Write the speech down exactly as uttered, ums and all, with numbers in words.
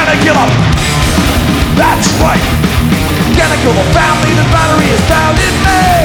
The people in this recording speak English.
gonna give up. That's right. Gonna kill the family, the battery is found in me.